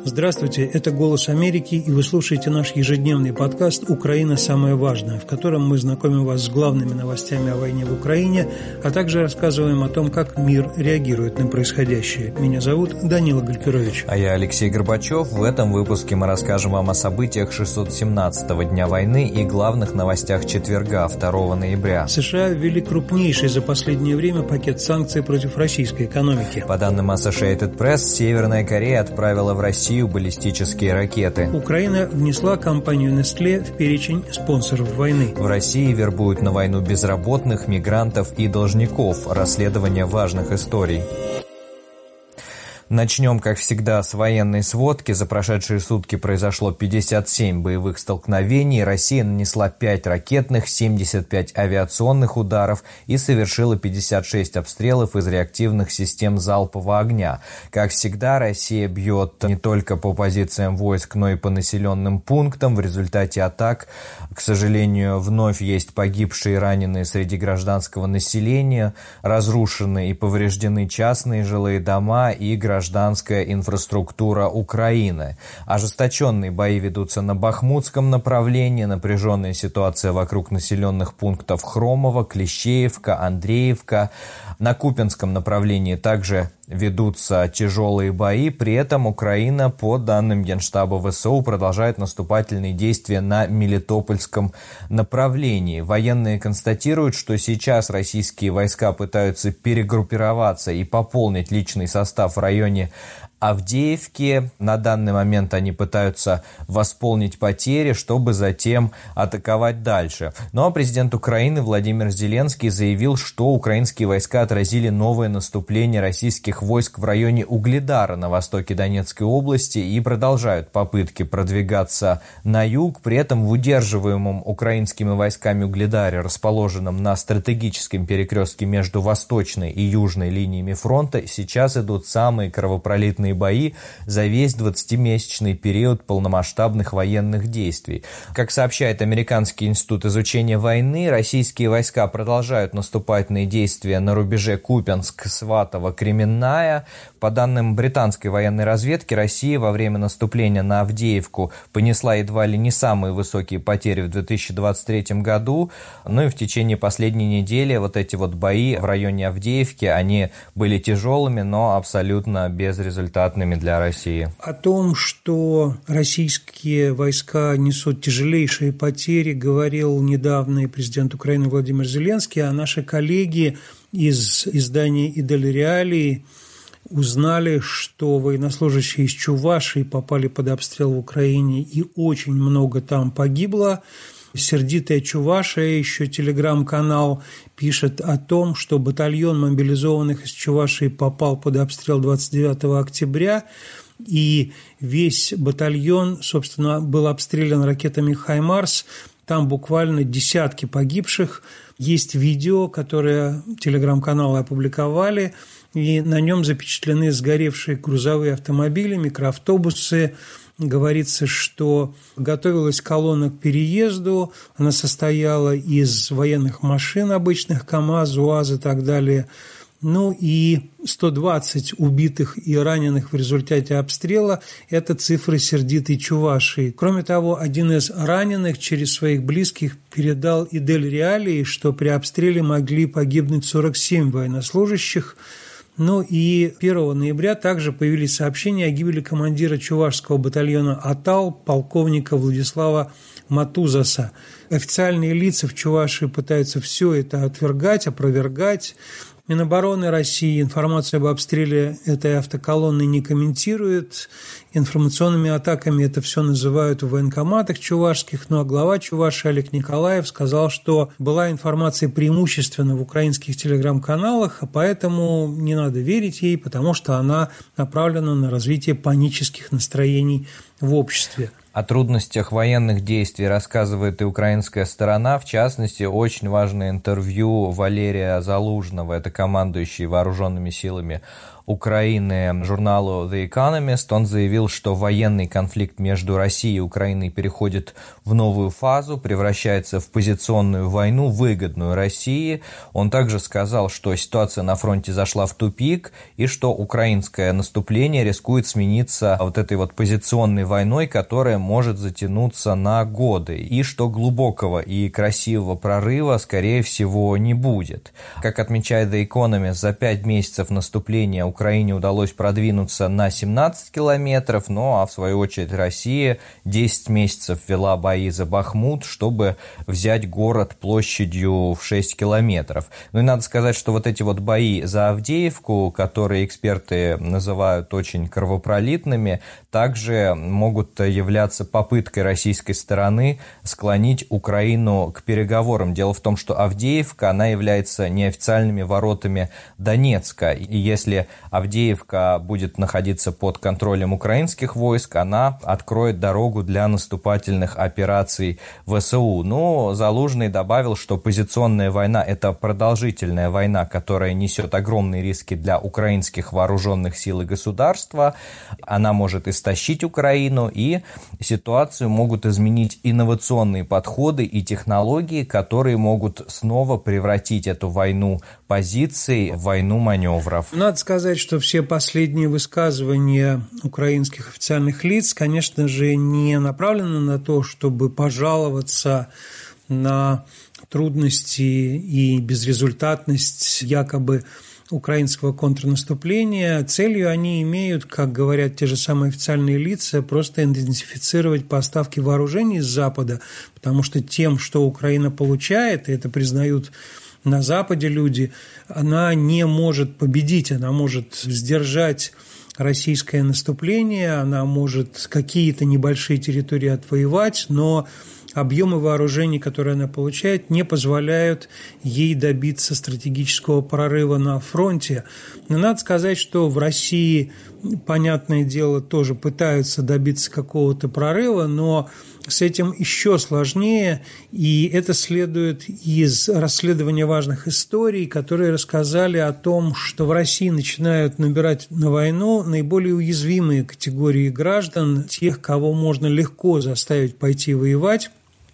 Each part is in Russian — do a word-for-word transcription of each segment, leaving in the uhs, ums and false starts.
Здравствуйте, это «Голос Америки», и вы слушаете наш ежедневный подкаст «Украина. Самое важное», в котором мы знакомим вас с главными новостями о войне в Украине, а также рассказываем о том, как мир реагирует на происходящее. Меня зовут Данила Гальперович. А я Алексей Горбачев. В этом выпуске мы расскажем вам о событиях шестьсот семнадцатого дня войны и главных новостях четверга, второго ноября. США ввели крупнейший за последнее время пакет санкций против российской экономики. По данным Associated Press, Северная Корея отправила в Россию баллистические ракеты. Украина внесла компанию Nestlé в перечень спонсоров войны. В России вербуют на войну безработных, мигрантов и должников. Расследование важных историй. Начнем, как всегда, с военной сводки. За прошедшие сутки произошло пятьдесят семь боевых столкновений. Россия нанесла пять ракетных, семьдесят пять авиационных ударов и совершила пятьдесят шесть обстрелов из реактивных систем залпового огня. Как всегда, Россия бьет не только по позициям войск, но и по населенным пунктам. В результате атак, к сожалению, вновь есть погибшие и раненые среди гражданского населения, разрушены и повреждены частные жилые дома и гражданские гражданская инфраструктура Украины. Ожесточенные бои ведутся на Бахмутском направлении, напряженная ситуация вокруг населенных пунктов Хромово, Клещеевка, Андреевка. На Купянском направлении также ведутся тяжелые бои, при этом Украина, по данным Генштаба ВСУ, продолжает наступательные действия на Мелитопольском направлении. Военные констатируют, что сейчас российские войска пытаются перегруппироваться и пополнить личный состав в районе Авдеевки. На данный момент они пытаются восполнить потери, чтобы затем атаковать дальше. Ну а президент Украины Владимир Зеленский заявил, что украинские войска отразили новое наступление российских войск в районе Угледара на востоке Донецкой области и продолжают попытки продвигаться на юг. При этом в удерживаемом украинскими войсками Угледаре, расположенном на стратегическом перекрестке между восточной и южной линиями фронта, сейчас идут самые кровопролитные бои за весь двадцатимесячный период полномасштабных военных действий. Как сообщает Американский институт изучения войны, российские войска продолжают наступательные действия на рубеже Купянск, Сватово, Кременная. По данным британской военной разведки, Россия во время наступления на Авдеевку понесла едва ли не самые высокие потери в две тысячи двадцать третьем году. Ну и в течение последней недели вот эти вот бои в районе Авдеевки, они были тяжелыми, но абсолютно безрезультатными для России. О том, что российские войска несут тяжелейшие потери, говорил недавно и президент Украины Владимир Зеленский, а наши коллеги из издания «Идель Реалии» узнали, что военнослужащие из Чувашии попали под обстрел в Украине, и очень много там погибло. «Сердитая Чувашия», еще телеграм-канал, пишет о том, что батальон мобилизованных из Чувашии попал под обстрел двадцать девятого октября, и весь батальон, собственно, был обстрелян ракетами «Хаймарс». Там буквально десятки погибших. Есть видео, которое телеграм-каналы опубликовали, и на нем запечатлены сгоревшие грузовые автомобили, микроавтобусы. Говорится, что готовилась колонна к переезду, она состояла из военных машин обычных, КАМАЗ, УАЗ и так далее. Ну и сто двадцать убитых и раненых в результате обстрела – это цифры «Сердитой Чувашии». Кроме того, один из раненых через своих близких передал «Идель Реалии», что при обстреле могли погибнуть сорок семь военнослужащих. Ну и первого ноября также появились сообщения о гибели командира чувашского батальона «Атал» полковника Владислава Матузаса. Официальные лица в Чувашии пытаются все это отвергать, опровергать. Минобороны России информацию об обстреле этой автоколонны не комментирует. Информационными атаками это все называют в военкоматах чувашских. Ну а глава Чувашии Олег Николаев сказал, что была информация преимущественно в украинских телеграм-каналах, а поэтому не надо верить ей, потому что она направлена на развитие панических настроений в обществе. О трудностях военных действий рассказывает и украинская сторона. В частности, очень важное интервью Валерия Залужного, это командующий вооруженными силами Украины журналу The Economist. Он заявил, что военный конфликт между Россией и Украиной переходит в новую фазу, превращается в позиционную войну, выгодную России. Он также сказал, что ситуация на фронте зашла в тупик и что украинское наступление рискует смениться вот этой вот позиционной войной, которая может затянуться на годы, и что глубокого и красивого прорыва, скорее всего, не будет. Как отмечает The Economist, за пять месяцев наступления Украине удалось продвинуться на семнадцать километров, ну а в свою очередь Россия десять месяцев вела бои за Бахмут, чтобы взять город площадью в шесть километров. Ну и надо сказать, что вот эти вот бои за Авдеевку, которые эксперты называют очень кровопролитными, также могут являться попыткой российской стороны склонить Украину к переговорам. Дело в том, что Авдеевка, она является неофициальными воротами Донецка. И если Авдеевка будет находиться под контролем украинских войск, она откроет дорогу для наступательных операций ВСУ. Но Залужный добавил, что позиционная война – это продолжительная война, которая несет огромные риски для украинских вооруженных сил и государства. Она может истощить Украину, и ситуацию могут изменить инновационные подходы и технологии, которые могут снова превратить эту войну позиций в войну маневров. Надо сказать, что все последние высказывания украинских официальных лиц, конечно же, не направлены на то, чтобы пожаловаться на трудности и безрезультатность якобы украинского контрнаступления. Целью они имеют, как говорят те же самые официальные лица, просто интенсифицировать поставки вооружений с Запада, потому что тем, что Украина получает, и это признают на Западе люди, она не может победить, она может сдержать российское наступление, она может какие-то небольшие территории отвоевать, но объемы вооружений, которые она получает, не позволяют ей добиться стратегического прорыва на фронте. Но надо сказать, что в России, понятное дело, тоже пытаются добиться какого-то прорыва, но с этим еще сложнее, и это следует из расследования важных историй, которые рассказали о том, что в России начинают набирать на войну наиболее уязвимые категории граждан, тех, кого можно легко заставить пойти воевать.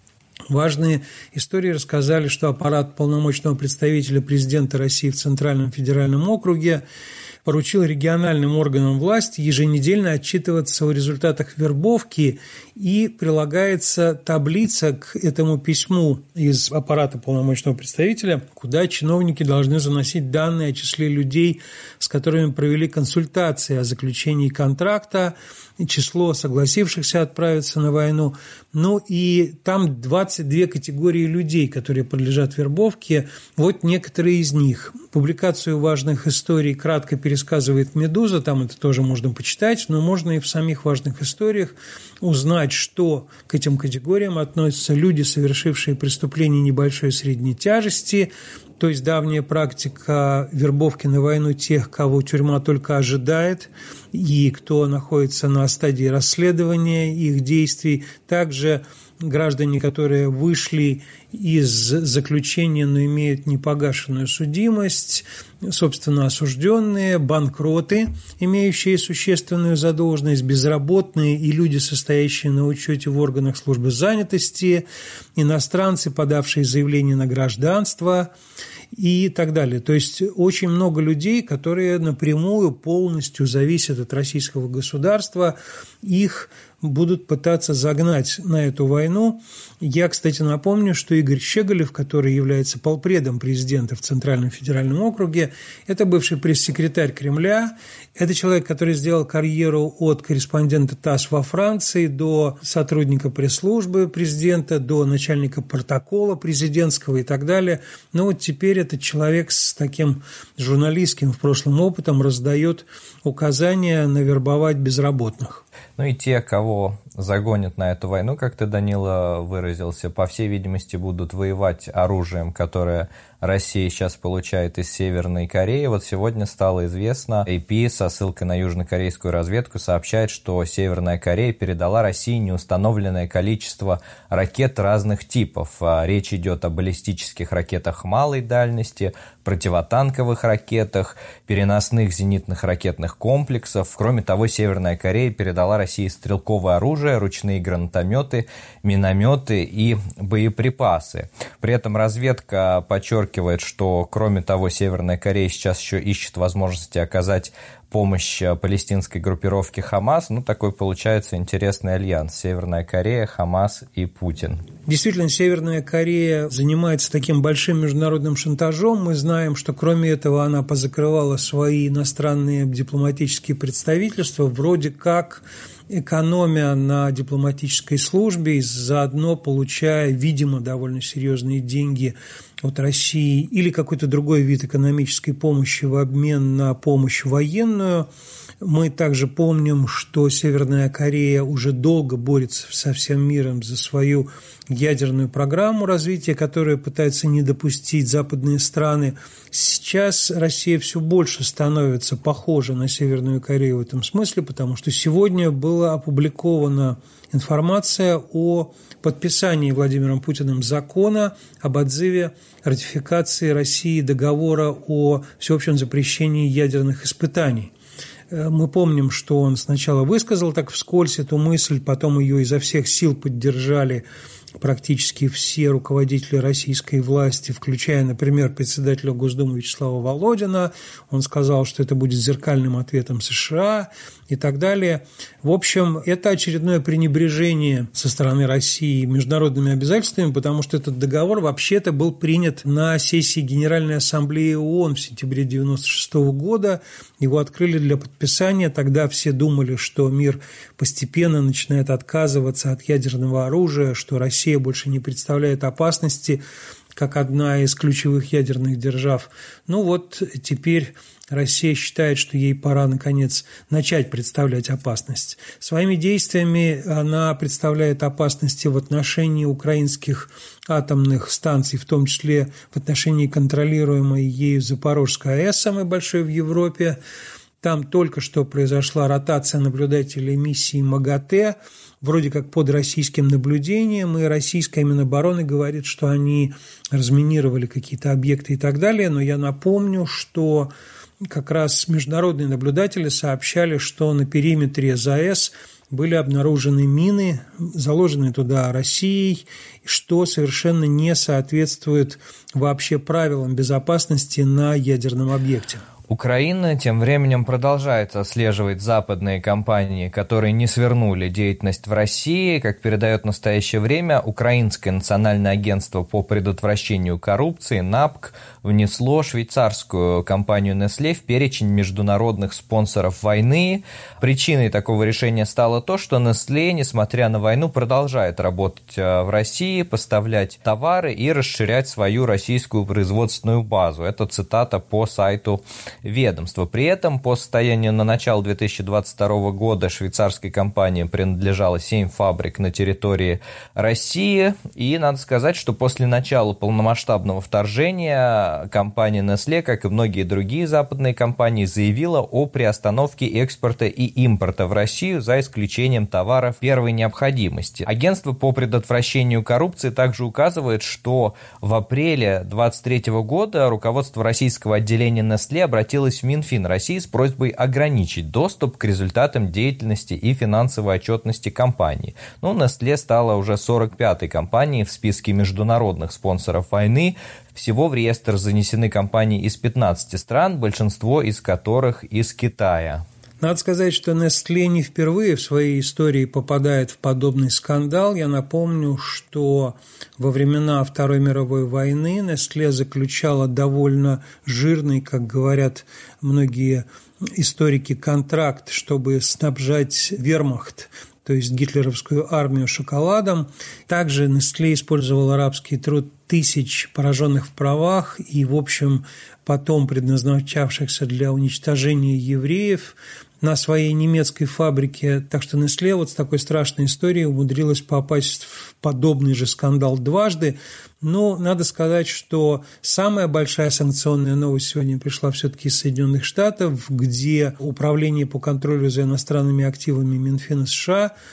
Важные истории рассказали, что аппарат полномочного представителя президента России в Центральном федеральном округе поручил региональным органам власти еженедельно отчитываться о результатах вербовки, и прилагается таблица к этому письму из аппарата полномочного представителя, куда чиновники должны заносить данные о числе людей, с которыми провели консультации о заключении контракта, число согласившихся отправиться на войну. Ну и там двадцать две категории людей, которые подлежат вербовке. Вот некоторые из них. Публикацию важных историй кратко пересказывает «Медуза», там это тоже можно почитать, но можно и в самих важных историях узнать, что к этим категориям относятся люди, совершившие преступления небольшой и средней тяжести, то есть давняя практика вербовки на войну тех, кого тюрьма только ожидает, и кто находится на стадии расследования их действий. Также граждане, которые вышли из заключения, но имеют непогашенную судимость, собственно, осужденные, банкроты, имеющие существенную задолженность, безработные и люди, состоящие на учете в органах службы занятости, иностранцы, подавшие заявление на гражданство и так далее. То есть очень много людей, которые напрямую полностью зависят от российского государства, их будут пытаться загнать на эту войну. Я, кстати, напомню, что Игорь Щеголев, который является полпредом президента в Центральном федеральном округе, это бывший пресс-секретарь Кремля, это человек, который сделал карьеру от корреспондента ТАСС во Франции до сотрудника пресс-службы президента, до начальника протокола президентского и так далее. Но вот теперь этот человек с таким журналистским в прошлом опытом раздает указания навербовать безработных. Ну и те, кого загонят на эту войну, как ты, Данила, выразился, по всей видимости, будут воевать оружием, которое Россия сейчас получает из Северной Кореи. Вот сегодня стало известно, эй пи со ссылкой на южнокорейскую разведку сообщает, что Северная Корея передала России неустановленное количество ракет разных типов. Речь идет о баллистических ракетах малой дальности, противотанковых ракетах, переносных зенитных ракетных комплексов. Кроме того, Северная Корея передала России стрелковое оружие, ручные гранатометы, минометы и боеприпасы. При этом разведка подчеркивает, что, кроме того, Северная Корея сейчас еще ищет возможности оказать помощь палестинской группировке Хамас. Ну, такой получается интересный альянс. Северная Корея, Хамас и Путин. Действительно, Северная Корея занимается таким большим международным шантажом. Мы знаем, что кроме этого она позакрывала свои иностранные дипломатические представительства, вроде как экономя на дипломатической службе и заодно получая, видимо, довольно серьезные деньги от России или какой-то другой вид экономической помощи в обмен на помощь военную. Мы также помним, что Северная Корея уже долго борется со всем миром за свою ядерную программу развития, которую пытаются не допустить западные страны. Сейчас Россия все больше становится похожа на Северную Корею в этом смысле, потому что сегодня была опубликована информация о подписании Владимиром Путиным закона об отзыве ратификации России договора о всеобщем запрещении ядерных испытаний. Мы помним, что он сначала высказал так вскользь эту мысль, потом ее изо всех сил поддержали практически все руководители российской власти, включая, например, председателя Госдумы Вячеслава Володина. Он сказал, что это будет зеркальным ответом США и так далее. В общем, это очередное пренебрежение со стороны России международными обязательствами, потому что этот договор вообще-то был принят на сессии Генеральной Ассамблеи ООН в сентябре девяносто шестого года. Его открыли для подписания. Тогда все думали, что мир постепенно начинает отказываться от ядерного оружия, что Россия больше не представляет опасности, как одна из ключевых ядерных держав. Ну вот теперь Россия считает, что ей пора, наконец, начать представлять опасность. Своими действиями она представляет опасности в отношении украинских атомных станций, в том числе в отношении контролируемой ею Запорожской АЭС, самой большой в Европе. Там только что произошла ротация наблюдателей миссии МАГАТЭ, вроде как под российским наблюдением, и российская Минобороны говорит, что они разминировали какие-то объекты и так далее, но я напомню, что как раз международные наблюдатели сообщали, что на периметре ЗАЭС были обнаружены мины, заложенные туда Россией, что совершенно не соответствует вообще правилам безопасности на ядерном объекте. Украина тем временем продолжает отслеживать западные компании, которые не свернули деятельность в России. Как передает в настоящее время, Украинское национальное агентство по предотвращению коррупции НАПК внесло швейцарскую компанию Nestlé в перечень международных спонсоров войны. Причиной такого решения стало то, что Nestlé, несмотря на войну, продолжает работать в России, поставлять товары и расширять свою российскую производственную базу. Это цитата по сайту ведомства. При этом по состоянию на начало две тысячи двадцать второго года швейцарской компании принадлежало семь фабрик на территории России. И надо сказать, что после начала полномасштабного вторжения компания Nestlé, как и многие другие западные компании, заявила о приостановке экспорта и импорта в Россию за исключением товаров первой необходимости. Агентство по предотвращению коррупции также указывает, что в апреле две тысячи двадцать третьего года руководство российского отделения Nestlé обратилось в Минфин России с просьбой ограничить доступ к результатам деятельности и финансовой отчетности компании. Но Nestlé стала уже сорок пятой компанией в списке международных спонсоров войны. Всего в реестр занесены компании из пятнадцати стран, большинство из которых из Китая. Надо сказать, что Nestlé не впервые в своей истории попадает в подобный скандал. Я напомню, что во времена Второй мировой войны Nestlé заключала довольно жирный, как говорят многие историки, контракт, чтобы снабжать вермахт, то есть гитлеровскую армию, шоколадом. Также Nestlé использовал арабский труд тысяч пораженных в правах и, в общем, потом предназначавшихся для уничтожения евреев на своей немецкой фабрике. Так что Nestlé вот с такой страшной историей умудрилась попасть в подобный же скандал дважды. Но надо сказать, что самая большая санкционная новость сегодня пришла все-таки из Соединенных Штатов, где Управление по контролю за иностранными активами Минфина США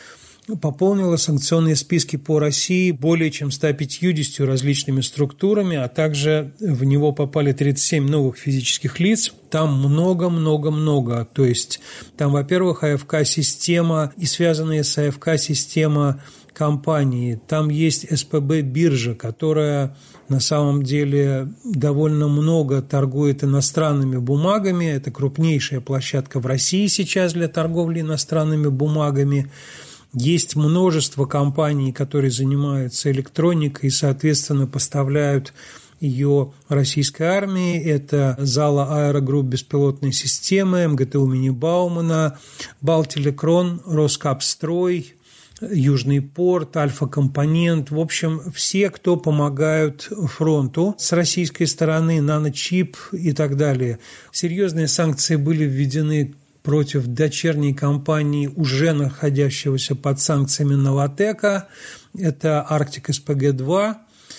пополнила санкционные списки по России более чем ста пятьюдесятью различными структурами, а также в него попали тридцать семь новых физических лиц. Там много-много-много. То есть там, во-первых, АФК-система и связанные с АФК-система компании. Там есть СПБ-биржа, которая на самом деле довольно много торгует иностранными бумагами. Это крупнейшая площадка в России сейчас для торговли иностранными бумагами. Есть множество компаний, которые занимаются электроникой и, соответственно, поставляют ее российской армии. Это Зала Аэрогрупп беспилотной системы, эм гэ тэ у имени Баумана, Балтелекрон, Роскапстрой, Южный порт, Альфа-компонент, в общем, все, кто помогают фронту с российской стороны, Наночип и так далее. Серьезные санкции были введены против дочерней компании, уже находящегося под санкциями Новотека, это Арктик эс пэ гэ два,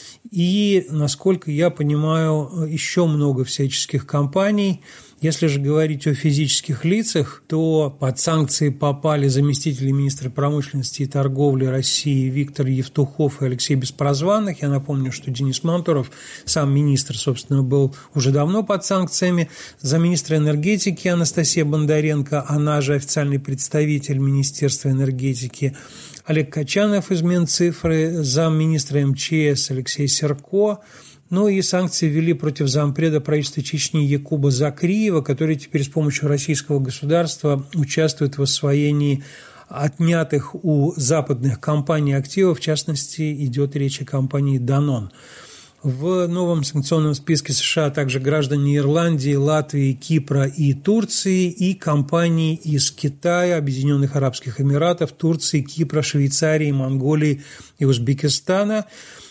и, насколько я понимаю, еще много всяческих компаний. Если же говорить о физических лицах, то под санкции попали заместители министра промышленности и торговли России Виктор Евтухов и Алексей Беспрозванных. Я напомню, что Денис Мантуров, сам министр, собственно, был уже давно под санкциями. Замминистра энергетики Анастасия Бондаренко, она же официальный представитель Министерства энергетики, Олег Качанов из Минцифры, замминистра эм че эс Алексей Серко. Ну и санкции ввели против зампреда правительства Чечни Якуба Закриева, который теперь с помощью российского государства участвует в освоении отнятых у западных компаний активов. В частности, идет речь о компании «Данон». В новом санкционном списке США также граждане Ирландии, Латвии, Кипра и Турции, и компании из Китая, Объединенных Арабских Эмиратов, Турции, Кипра, Швейцарии, Монголии и Узбекистана.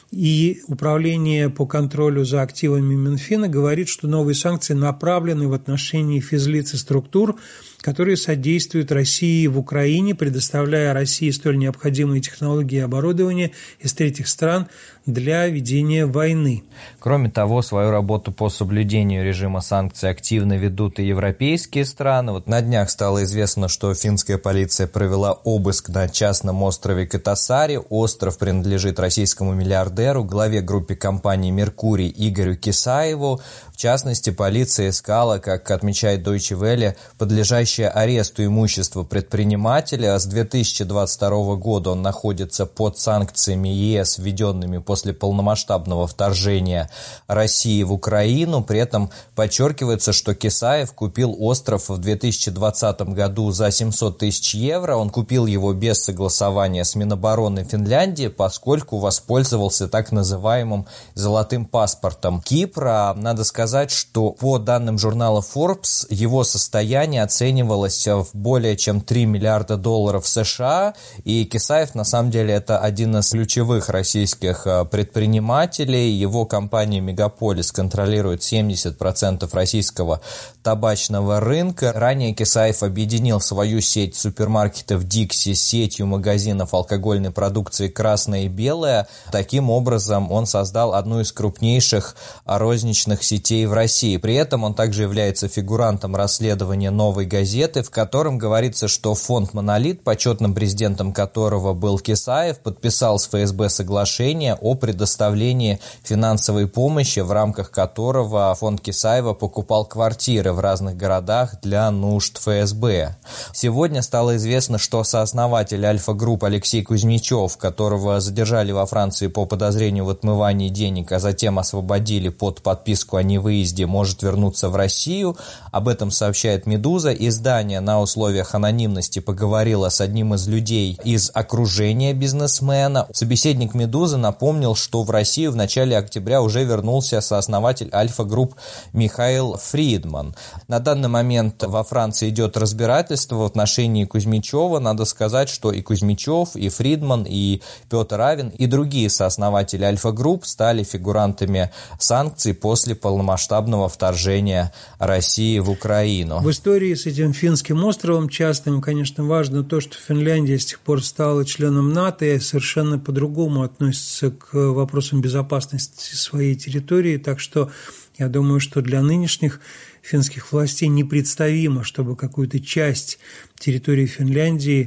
И Управление по контролю за активами Минфина говорит, что новые санкции направлены в отношении физлиц и структур, которые содействуют России в Украине, предоставляя России столь необходимые технологии и оборудование из третьих стран для ведения войны. Кроме того, свою работу по соблюдению режима санкций активно ведут и европейские страны. Вот на днях стало известно, что финская полиция провела обыск на частном острове Катасари. Остров принадлежит российскому миллиардеру, главе группы компании «Меркурий» Игорю Кисаеву. В частности, полиция искала, как отмечает Deutsche Welle, подлежащее аресту имущество предпринимателя. С две тысячи двадцать второго года он находится под санкциями е эс, введенными после полномасштабного вторжения России в Украину. При этом подчеркивается, что Кисаев купил остров в две тысячи двадцатом году за семьсот тысяч евро. Он купил его без согласования с Минобороны Финляндии, поскольку воспользовался так называемым золотым паспортом Кипра. Надо сказать, сказать, что по данным журнала Forbes его состояние оценивалось в более чем три миллиарда долларов США, и Кисаев на самом деле это один из ключевых российских предпринимателей. Его компания «Мегаполис» контролирует семьдесят процентов российского табачного рынка. Ранее Кисаев объединил свою сеть супермаркетов «Дикси» с сетью магазинов алкогольной продукции «Красное и белое». Таким образом, он создал одну из крупнейших розничных сетей в России. При этом он также является фигурантом расследования «Новой газеты», в котором говорится, что фонд «Монолит», почетным президентом которого был Кисаев, подписал с эф эс бэ соглашение о предоставлении финансовой помощи, в рамках которого фонд Кисаева покупал квартиры в разных городах для нужд эф эс бэ. Сегодня стало известно, что сооснователь Альфа-групп Алексей Кузьмичев, которого задержали во Франции по подозрению в отмывании денег, а затем освободили под подписку о невыезде, может вернуться в Россию. Об этом сообщает «Медуза». Издание на условиях анонимности поговорило с одним из людей из окружения бизнесмена. Собеседник «Медузы» напомнил, что в Россию в начале октября уже вернулся сооснователь Альфа-групп Михаил Фридман. На данный момент во Франции идет разбирательство в отношении Кузьмичева. Надо сказать, что и Кузьмичев, и Фридман, и Петр Авен, и другие сооснователи Альфа-групп стали фигурантами санкций после полномасштабного вторжения России в Украину. В истории с этим финским островом частным, конечно, важно то, что Финляндия с тех пор стала членом НАТО и совершенно по-другому относится к вопросам безопасности своей территории, так что я думаю, что для нынешних финских властей непредставимо, чтобы какую-то часть территории Финляндии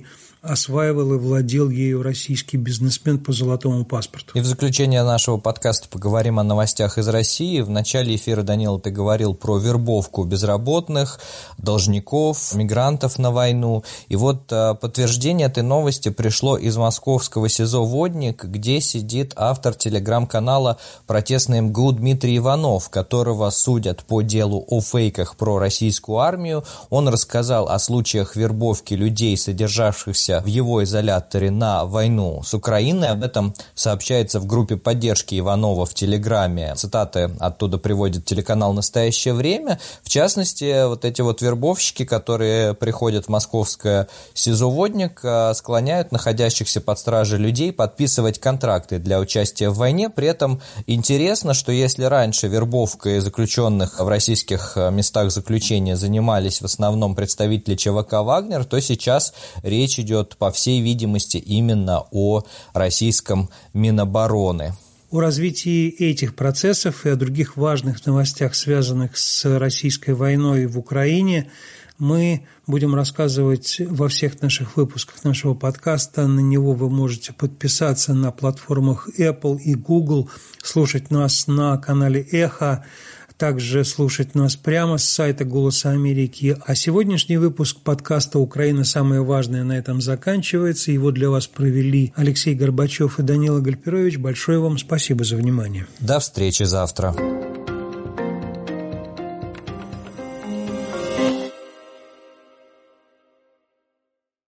осваивал и владел ею российский бизнесмен по золотому паспорту. И в заключение нашего подкаста поговорим о новостях из России. В начале эфира, Данила, ты говорил про вербовку безработных, должников, мигрантов на войну. И вот подтверждение этой новости пришло из московского СИЗО «Водник», где сидит автор телеграм-канала «Протестный МГУ» Дмитрий Иванов, которого судят по делу о фейках про российскую армию. Он рассказал о случаях вербовки людей, содержавшихся в его изоляторе на войну с Украиной. Об этом сообщается в группе поддержки Иванова в Телеграме. Цитаты оттуда приводит телеканал «Настоящее время». В частности, вот эти вот вербовщики, которые приходят в московское СИЗО «Водник», склоняют находящихся под стражей людей подписывать контракты для участия в войне. При этом интересно, что если раньше вербовкой заключенных в российских местах заключения занимались в основном представители ЧВК «Вагнер», то сейчас речь идет, по всей видимости, именно о российском Минобороны. О развитии этих процессов и о других важных новостях, связанных с российской войной в Украине, мы будем рассказывать во всех наших выпусках нашего подкаста. На него вы можете подписаться на платформах Apple и Google, слушать нас на канале «Эхо», также слушать нас прямо с сайта «Голоса Америки». А сегодняшний выпуск подкаста «Украина. Самое важное» на этом заканчивается. Его для вас провели Алексей Горбачев и Данила Гальперович. Большое вам спасибо за внимание. До встречи завтра.